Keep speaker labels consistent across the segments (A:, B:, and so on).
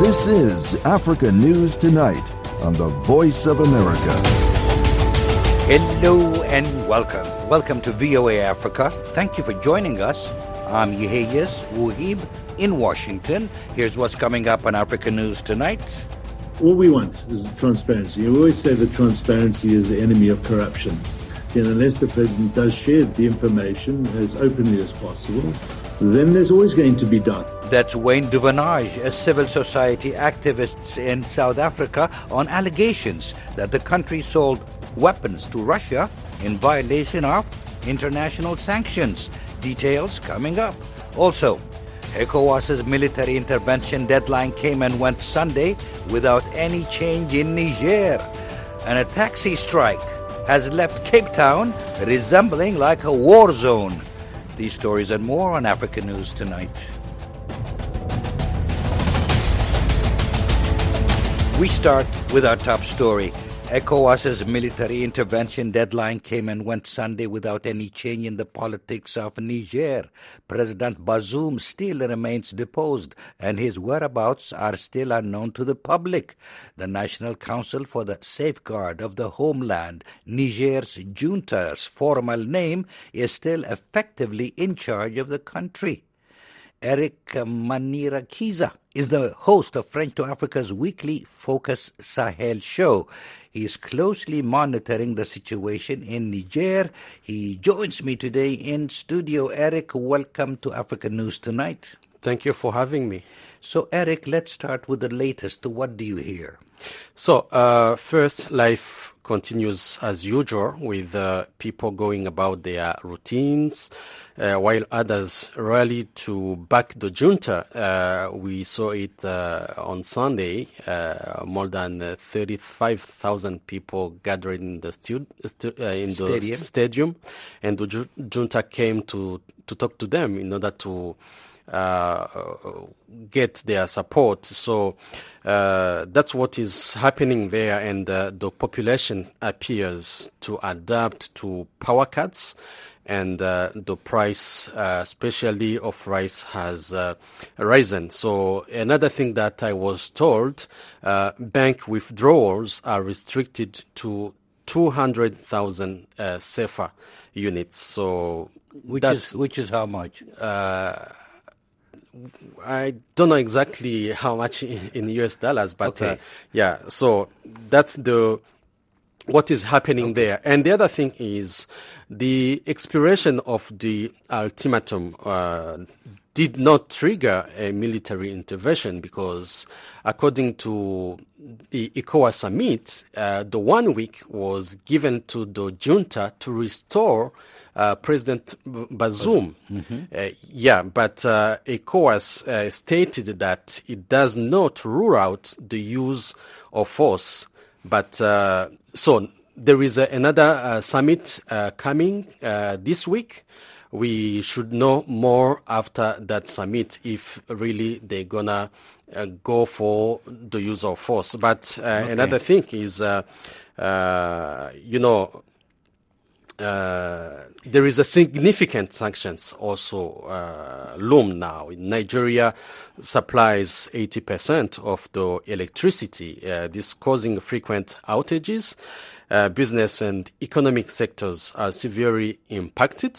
A: This is Africa News Tonight on the Voice of America.
B: Hello and welcome. Welcome to VOA Africa. Thank you for joining us. I'm Yeheyes Wuhib in Washington. Here's what's coming up on Africa News Tonight.
C: What we want is transparency. You always say that transparency is the enemy of corruption. Unless the president does share the information as openly as possible, then there's always going to be doubt.
B: That's Wayne Duvenage, a civil society activist in South Africa, on allegations that the country sold weapons to Russia in violation of international sanctions. Details coming up. Also, ECOWAS's military intervention deadline came and went Sunday without any change in Niger. And a taxi strike has left Cape Town resembling like a war zone. These stories and more on Africa News Tonight. We start with our top story. ECOWAS's military intervention deadline came and went Sunday without any change in the politics of Niger. President Bazoum still remains deposed, and his whereabouts are still unknown to the public. The National Council for the Safeguard of the Homeland, Niger's junta's formal name, is still effectively in charge of the country. Eric Manirakiza is the host of French to Africa's weekly Focus Sahel show. He is closely monitoring the situation in Niger. He joins me today in studio. Eric, welcome to Africa News Tonight.
D: Thank you for having me.
B: So, Eric, let's start with the latest. What do you hear?
D: So, first, life continues as usual with people going about their routines, while others rally to back the junta. We saw it on Sunday, more than 35,000 people gathered in the stadium, and the junta came to talk to them in order to get their support. So that's what is happening there, and the population appears to adapt to power cuts, and the price, especially of rice, has risen. So another thing that I was told, bank withdrawals are restricted to 200,000 CFA units. So
B: which is how much?
D: I don't know exactly how much in US dollars, but
B: okay.
D: So that's what is happening there. And the other thing is the expiration of the ultimatum did not trigger a military intervention, because according to the ECOWAS summit, the 1 week was given to the junta to restore President Bazoum.
B: Mm-hmm.
D: But ECOWAS stated that it does not rule out the use of force. But so there is another summit coming this week. We should know more after that summit if really they're gonna go for the use of force. But
B: okay.
D: Another thing is, there is a significant sanctions also loom now. Nigeria supplies 80% of the electricity, this causing frequent outages. Business and economic sectors are severely impacted.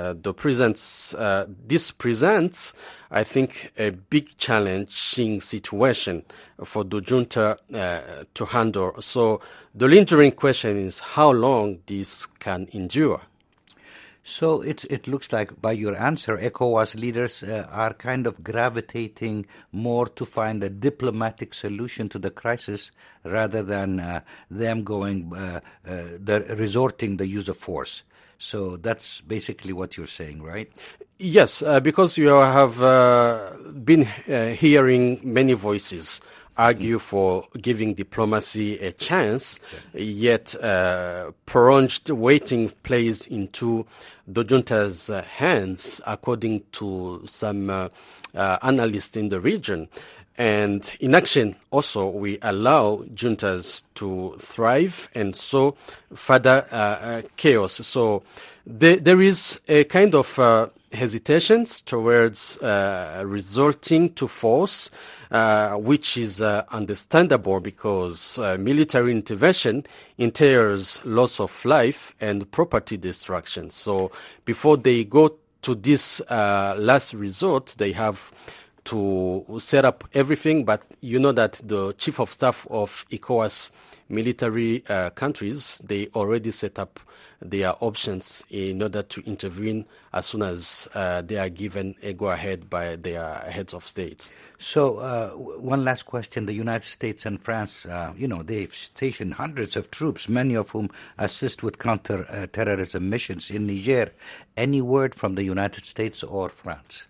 D: This presents, I think, a big challenging situation for the junta to handle. So the lingering question is how long this can endure.
B: So it looks like, by your answer, ECOWAS leaders are kind of gravitating more to find a diplomatic solution to the crisis rather than them resorting the use of force. So that's basically what you're saying, right?
D: Yes, because you have been hearing many voices argue for giving diplomacy a chance, yet prolonged waiting plays into the junta's hands, according to some analysts in the region. And inaction also will allow juntas to thrive and sow further chaos. So there is a kind of hesitations towards resorting to force, which is understandable because military intervention entails loss of life and property destruction. So before they go to this last resort, they have to set up everything. But you know that the chief of staff of ECOWAS military countries, they already set up their options in order to intervene as soon as they are given a go-ahead by their heads of state.
B: So one last question. The United States and France, they've stationed hundreds of troops, many of whom assist with counter-terrorism missions in Niger. Any word from the United States or France?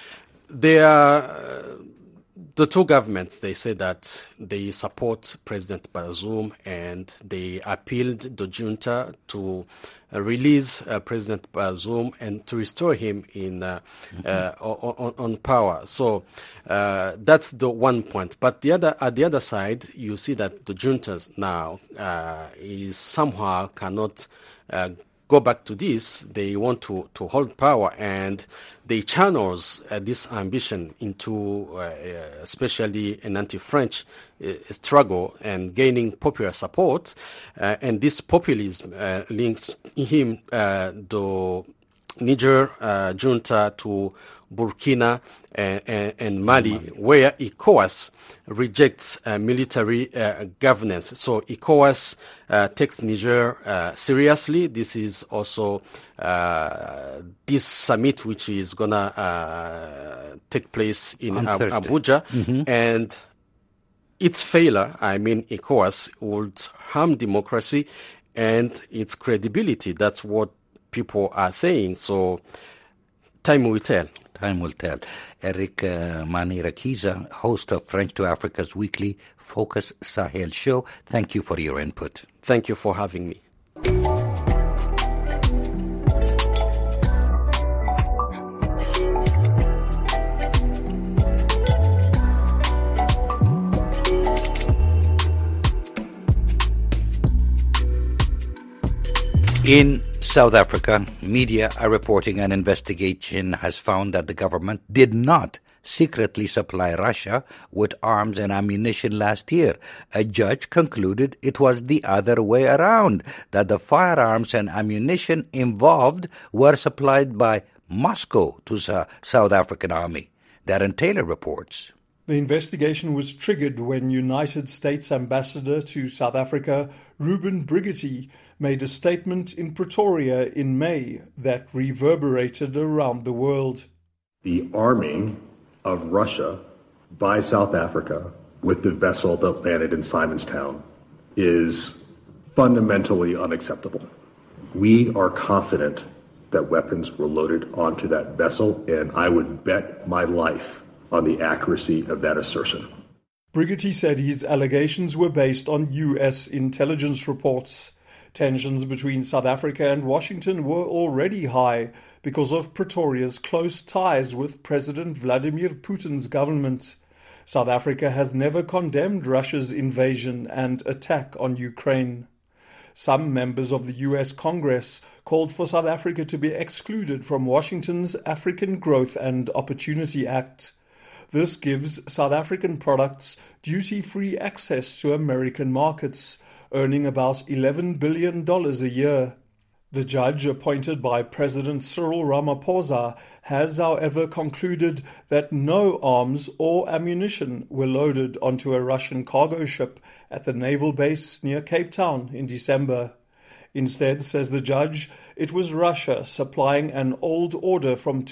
D: The two governments, they say that they support President Bazoum and they appealed the junta to release President Bazoum and to restore him on power. So that's the one point. But at the other side, you see that the junta now is somehow cannot go back to this. They want to hold power, and they channels this ambition into especially an anti-French struggle and gaining popular support. And this populism links him, the Niger junta, to Burkina and Mali, where ECOWAS rejects military governance. So ECOWAS takes Niger seriously. This is also this summit, which is gonna take place in Abuja, and its failure, ECOWAS, would harm democracy and its credibility. That's what people are saying. So time will tell.
B: Time will tell. Eric Mani Rakiza, host of French to Africa's weekly Focus Sahel show. Thank you for your input.
D: Thank you for having me.
B: In South Africa, media are reporting an investigation has found that the government did not secretly supply Russia with arms and ammunition last year. A judge concluded it was the other way around, that the firearms and ammunition involved were supplied by Moscow to the South African army. Darren Taylor reports.
E: The investigation was triggered when United States Ambassador to South Africa, Ruben Brigitte, made a statement in Pretoria in May that reverberated around the world.
F: The arming of Russia by South Africa with the vessel that landed in Simonstown is fundamentally unacceptable. We are confident that weapons were loaded onto that vessel, and I would bet my life on the accuracy of that assertion.
E: Brigitte said his allegations were based on U.S. intelligence reports. Tensions between South Africa and Washington were already high because of Pretoria's close ties with President Vladimir Putin's government. South Africa has never condemned Russia's invasion and attack on Ukraine. Some members of the U.S. Congress called for South Africa to be excluded from Washington's African Growth and Opportunity Act. This gives South African products duty-free access to American markets, earning about $11 billion a year. The judge appointed by President Cyril Ramaphosa has, however, concluded that no arms or ammunition were loaded onto a Russian cargo ship at the naval base near Cape Town in December. Instead, says the judge, it was Russia supplying an old order from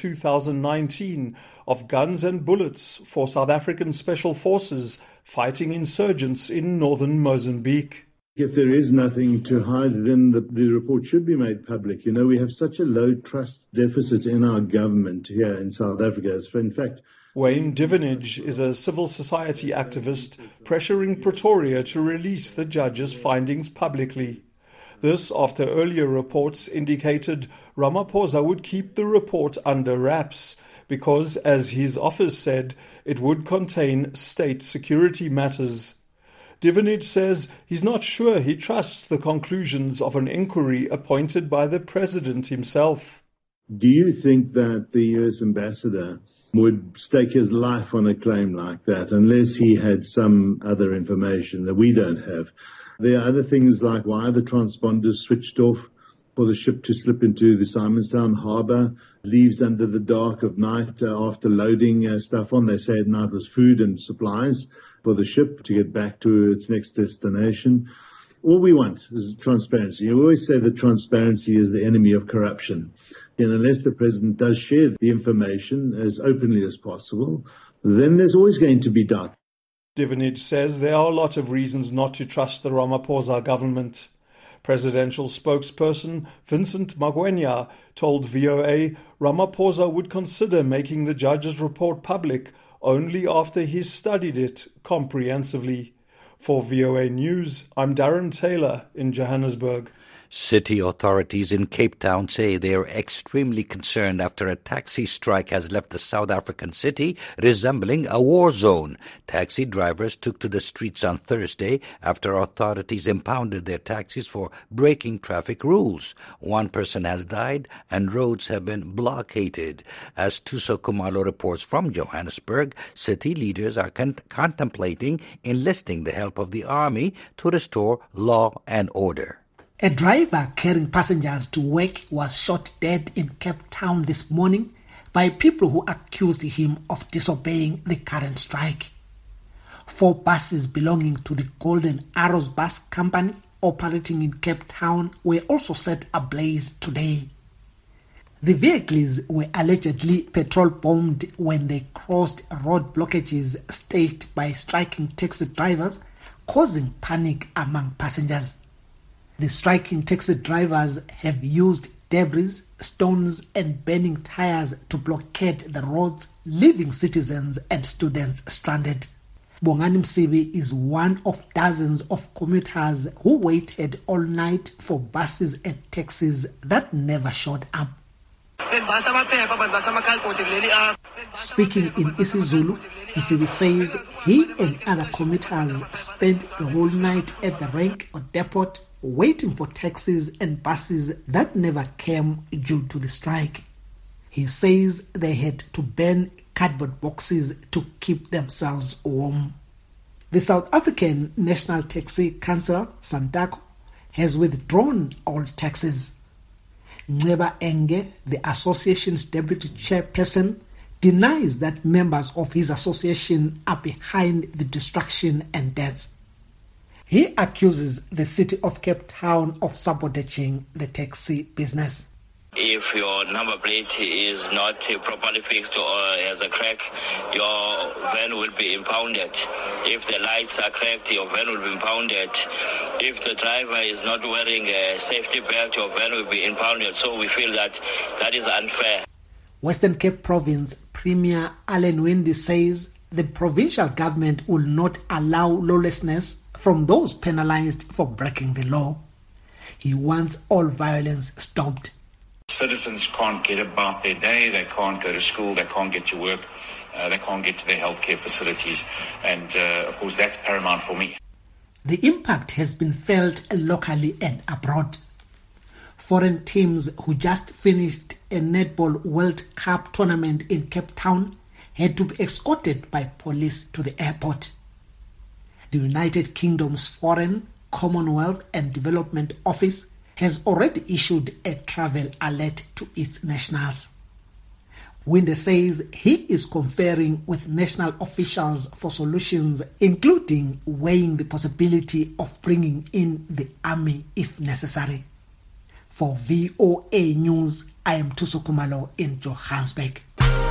E: 2019 of guns and bullets for South African special forces fighting insurgents in northern Mozambique.
C: If there is nothing to hide, then the report should be made public. You know, we have such a low trust deficit in our government here in South Africa. In fact,
E: Wayne Divinage is a civil society activist pressuring Pretoria to release the judge's findings publicly. This after earlier reports indicated Ramaphosa would keep the report under wraps because, as his office said, it would contain state security matters. Divinage says he's not sure he trusts the conclusions of an inquiry appointed by the president himself.
C: Do you think that the U.S. ambassador would stake his life on a claim like that unless he had some other information that we don't have? There are other things like why are the transponders switched off for the ship to slip into the Simonstown harbour, leaves under the dark of night after loading stuff on. They say at night was food and supplies for the ship to get back to its next destination. All we want is transparency. You always say that transparency is the enemy of corruption. And unless the president does share the information as openly as possible, then there's always going to be doubt.
E: Divinage says there are a lot of reasons not to trust the Ramaphosa government. Presidential spokesperson Vincent Magwenya told VOA Ramaphosa would consider making the judge's report public only after he's studied it comprehensively. For VOA News, I'm Darren Taylor in Johannesburg.
B: City authorities in Cape Town say they are extremely concerned after a taxi strike has left the South African city resembling a war zone. Taxi drivers took to the streets on Thursday after authorities impounded their taxis for breaking traffic rules. One person has died and roads have been blockaded. As Tuso Kumalo reports from Johannesburg, city leaders are contemplating enlisting the help of the army to restore law and order.
G: A driver carrying passengers to work was shot dead in Cape Town this morning by people who accused him of disobeying the current strike. 4 buses belonging to the Golden Arrows Bus Company operating in Cape Town were also set ablaze today. The vehicles were allegedly petrol-bombed when they crossed road blockages staged by striking taxi drivers, causing panic among passengers. The striking taxi drivers have used debris, stones and burning tires to blockade the roads, leaving citizens and students stranded. Bongani Msibi is one of dozens of commuters who waited all night for buses and taxis that never showed up. Speaking in isiZulu, Msibi says he and other commuters spent the whole night at the rank or depot waiting for taxis and buses that never came due to the strike. He says they had to burn cardboard boxes to keep themselves warm. The South African National Taxi Council, SANTACO, has withdrawn all taxes. Nceba Enge, the association's deputy chairperson, denies that members of his association are behind the destruction and deaths. He accuses the city of Cape Town of sabotaging the taxi business.
H: If your number plate is not properly fixed or has a crack, your van will be impounded. If the lights are cracked, your van will be impounded. If the driver is not wearing a safety belt, your van will be impounded. So we feel that that is unfair.
G: Western Cape Province Premier Alan Winde says the provincial government will not allow lawlessness from those penalized for breaking the law. He wants all violence stopped.
I: Citizens can't get about their day, they can't go to school, they can't get to work, they can't get to their healthcare facilities, and of course that's paramount for me.
G: The impact has been felt locally and abroad. Foreign teams who just finished a Netball World Cup tournament in Cape Town had to be escorted by police to the airport. The United Kingdom's Foreign, Commonwealth and Development Office has already issued a travel alert to its nationals. Winde says he is conferring with national officials for solutions, including weighing the possibility of bringing in the army if necessary. For VOA News, I am Tuso Kumalo in Johannesburg.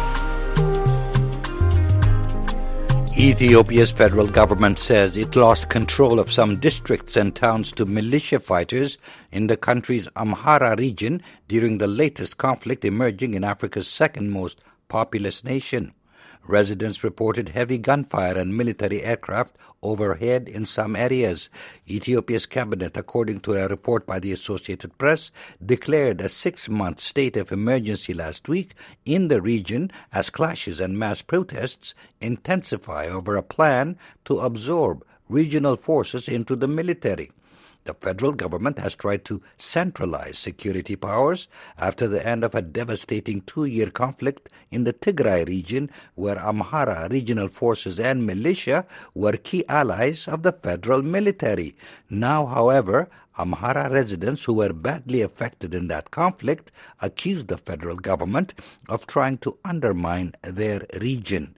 B: Ethiopia's federal government says it lost control of some districts and towns to militia fighters in the country's Amhara region during the latest conflict emerging in Africa's second most populous nation. Residents reported heavy gunfire and military aircraft overhead in some areas. Ethiopia's cabinet, according to a report by the Associated Press, declared a 6-month state of emergency last week in the region as clashes and mass protests intensify over a plan to absorb regional forces into the military. The federal government has tried to centralize security powers after the end of a devastating 2-year conflict in the Tigray region, where Amhara regional forces and militia were key allies of the federal military. Now, however, Amhara residents who were badly affected in that conflict accused the federal government of trying to undermine their region.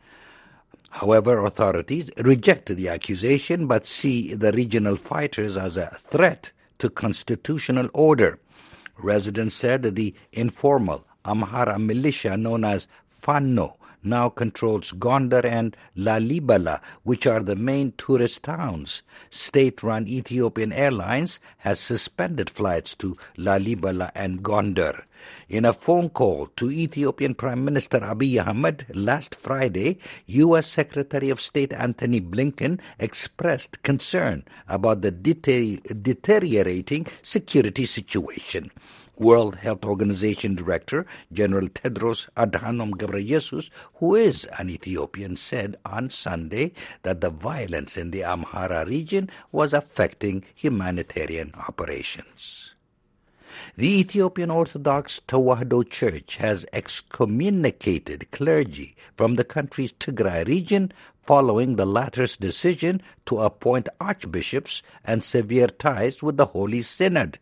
B: However, authorities reject the accusation but see the regional fighters as a threat to constitutional order. Residents said the informal Amhara militia known as Fano now controls Gondar and Lalibela, which are the main tourist towns. State-run Ethiopian Airlines has suspended flights to Lalibela and Gondar. In a phone call to Ethiopian Prime Minister Abiy Ahmed last Friday, U.S. Secretary of State Antony Blinken expressed concern about the deteriorating security situation. World Health Organization Director General Tedros Adhanom Ghebreyesus, who is an Ethiopian, said on Sunday that the violence in the Amhara region was affecting humanitarian operations. The Ethiopian Orthodox Tewahedo Church has excommunicated clergy from the country's Tigray region following the latter's decision to appoint archbishops and sever ties with the Holy Synod.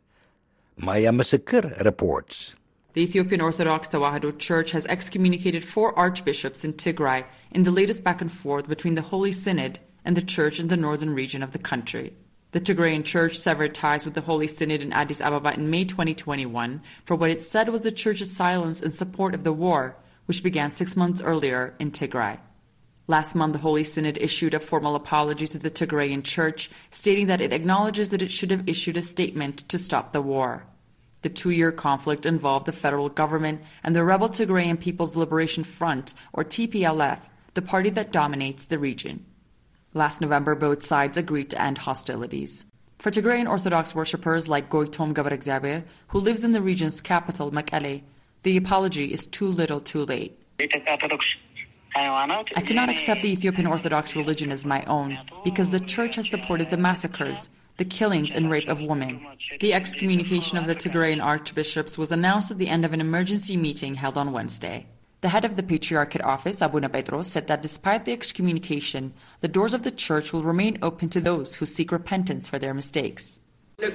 B: Maya Masikir reports.
J: The Ethiopian Orthodox Tewahedo Church has excommunicated 4 archbishops in Tigray in the latest back and forth between the Holy Synod and the church in the northern region of the country. The Tigrayan church severed ties with the Holy Synod in Addis Ababa in May 2021 for what it said was the church's silence in support of the war, which began 6 months earlier in Tigray. Last month, the Holy Synod issued a formal apology to the Tigrayan church, stating that it acknowledges that it should have issued a statement to stop the war. The 2-year conflict involved the federal government and the rebel Tigrayan People's Liberation Front, or TPLF, the party that dominates the region. Last November, both sides agreed to end hostilities. For Tigrayan Orthodox worshippers like Goitom Gabar-Egzaber, who lives in the region's capital, Mekelle, the apology is too little too late. I cannot accept the Ethiopian Orthodox religion as my own because the church has supported the massacres, the killings and rape of women. The excommunication of the Tigrayan archbishops was announced at the end of an emergency meeting held on Wednesday. The head of the Patriarchate Office, Abuna Petros, said that despite the excommunication, the doors of the church will remain open to those who seek repentance for their mistakes. Though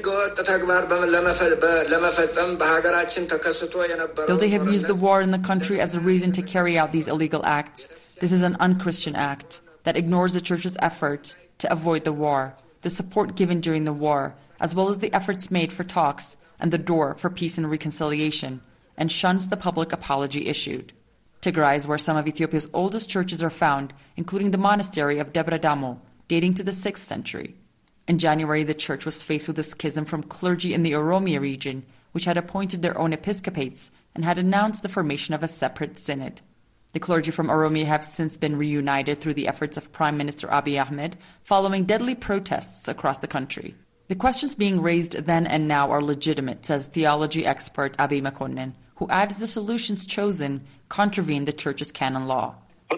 J: they have used the war in the country as a reason to carry out these illegal acts, this is an unchristian act that ignores the church's effort to avoid the war, the support given during the war, as well as the efforts made for talks and the door for peace and reconciliation, and shuns the public apology issued. Tigray is where some of Ethiopia's oldest churches are found, including the monastery of Debre Damo, dating to the 6th century. In January, the church was faced with a schism from clergy in the Oromia region, which had appointed their own episcopates and had announced the formation of a separate synod. The clergy from Oromia have since been reunited through the efforts of Prime Minister Abiy Ahmed, following deadly protests across the country. The questions being raised then and now are legitimate, says theology expert Abiy Mekonnen, who adds the solutions chosen contravene the church's canon law.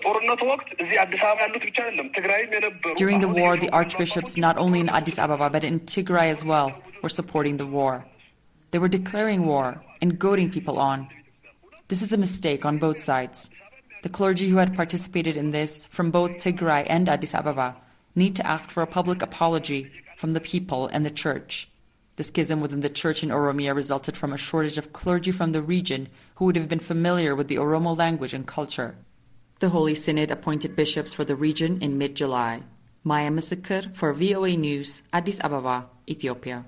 J: During the war, the archbishops, not only in Addis Ababa but in Tigray as well, were supporting the war. They were declaring war and goading people on. This is a mistake on both sides. The clergy who had participated in this, from both Tigray and Addis Ababa, need to ask for a public apology from the people and the church. The schism within the church in Oromia resulted from a shortage of clergy from the region who would have been familiar with the Oromo language and culture. The Holy Synod appointed bishops for the region in mid-July. Maya Masikir for VOA News, Addis Ababa, Ethiopia.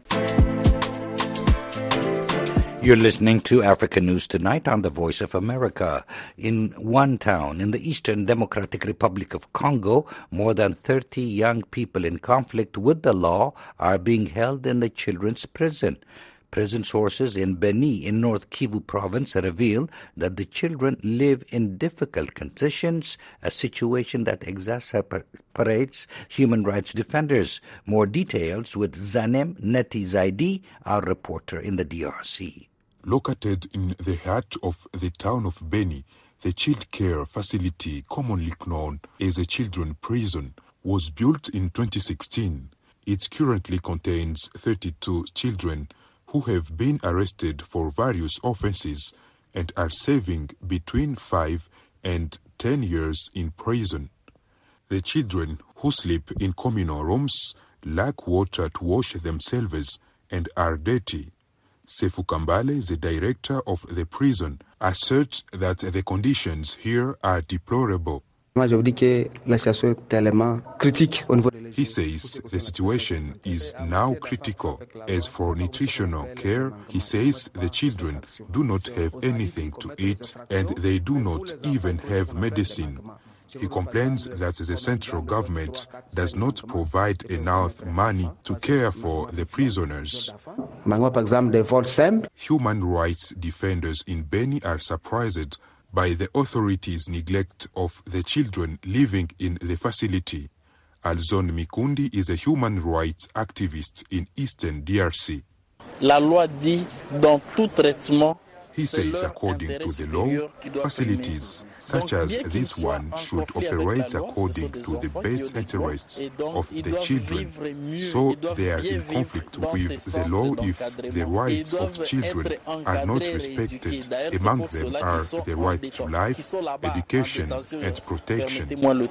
B: You're listening to Africa News Tonight on the Voice of America. In one town in the Eastern Democratic Republic of Congo, more than 30 young people in conflict with the law are being held in the children's prison. Prison sources in Beni in North Kivu province reveal that the children live in difficult conditions, a situation that exasperates human rights defenders. More details with Zanem Neti Zaidi, our reporter in the DRC.
K: Located in the heart of the town of Beni, the child care facility, commonly known as a children's prison, was built in 2016. It currently contains 32 children who have been arrested for various offenses and are serving between 5 and 10 years in prison. The children, who sleep in communal rooms, lack water to wash themselves and are dirty. Sefu Kambale, the director of the prison, asserts that the conditions here are deplorable. He says the situation is now critical. As for nutritional care, he says the children do not have anything to eat and they do not even have medicine. He complains that the central government does not provide enough money to care for the prisoners. Human rights defenders in Beni are surprised by the authorities' neglect of the children living in the facility. Alzon Mikundi is a human rights activist in eastern DRC.
L: La loi dit dans tout traitement.
K: He says, according to the law, facilities such as this one should operate according to the best interests of the children. So they are in conflict with the law if the rights of children are not respected. Among them are the right to life, education, and protection.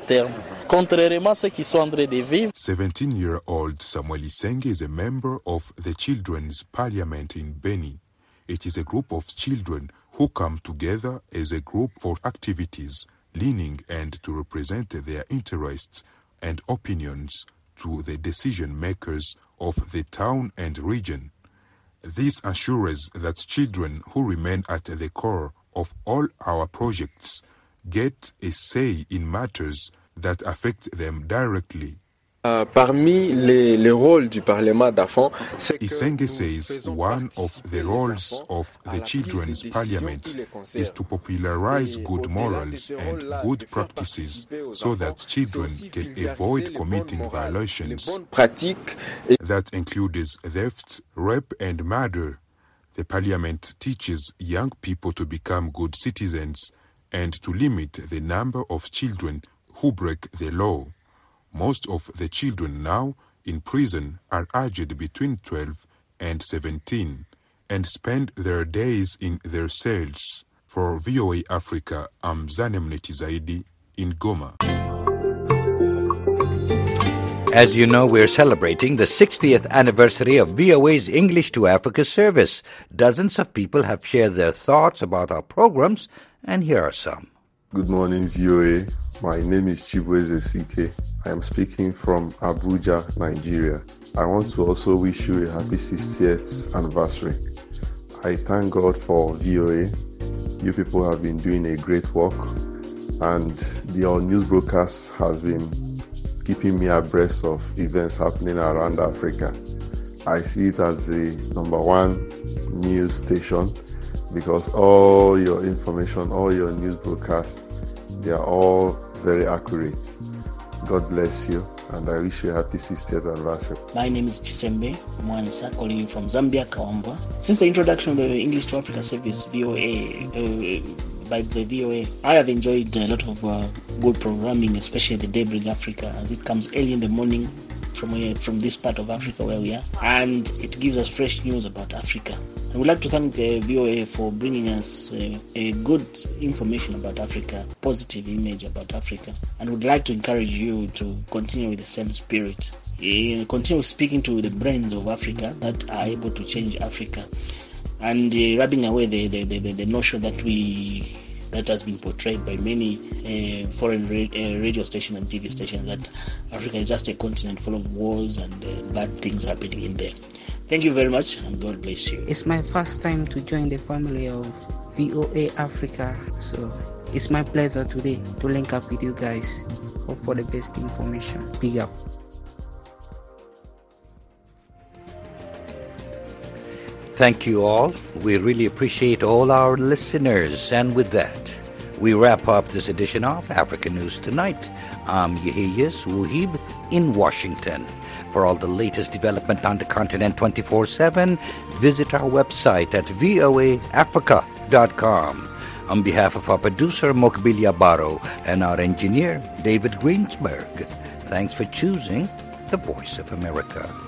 K: 17-year-old Samuel Isenge is a member of the Children's Parliament in Beni. It is a group of children who come together as a group for activities, leaning and to represent their interests and opinions to the decision makers of the town and region. This assures that children who remain at the core of all our projects get a say in matters that affect them directly.
M: Parmi les rôles du Parlement d'enfants,
K: Isenge says one of the roles of the Children's Parliament is to popularize good morals and good practices so that children can avoid committing violations that includes theft, rape and murder. The Parliament teaches young people to become good citizens and to limit the number of children who break the law. Most of the children now in prison are aged between 12 and 17 and spend their days in their cells. For VOA Africa, I'm Zanem Netizaidi in Goma.
B: As you know, we're celebrating the 60th anniversary of VOA's English to Africa service. Dozens of people have shared their thoughts about our programs, and here are some.
N: Good morning, VOA. My name is Chibueze CK. I am speaking from Abuja, Nigeria. I want to also wish you a happy 60th anniversary. I thank God for VOA. You people have been doing a great work, and your news broadcast has been keeping me abreast of events happening around Africa. I see it as the #1 news station because all your information, all your news broadcasts, they are all very accurate. God bless you, and I wish you a happy 60th anniversary.
O: My name is Chisembe Mwanisa, calling you from Zambia, Kaomba. Since the introduction of the English to Africa service, VOA, by the VOA, I have enjoyed a lot of good programming, especially the Daybreak Africa, as it comes early in the morning from this part of Africa where we are, and it gives us fresh news about Africa. I would like to thank VOA for bringing us a good information about Africa, positive image about Africa, and would like to encourage you to continue with the same spirit. Continue speaking to the brains of Africa that are able to change Africa, and rubbing away the notion that has been portrayed by many foreign radio stations and TV stations that Africa is just a continent full of wars and bad things happening in there. Thank you very much, and God bless you.
P: It's my first time to join the family of VOA Africa, so it's my pleasure today to link up with you guys. Hope for the best information. Big up.
B: Thank you all. We really appreciate all our listeners. And with that, we wrap up this edition of Africa News Tonight. I'm Yehiyas Wuhib in Washington. For all the latest development on the continent 24/7, visit our website at voaafrica.com. On behalf of our producer, Mokbilia Baro, and our engineer, David Greensberg, thanks for choosing the Voice of America.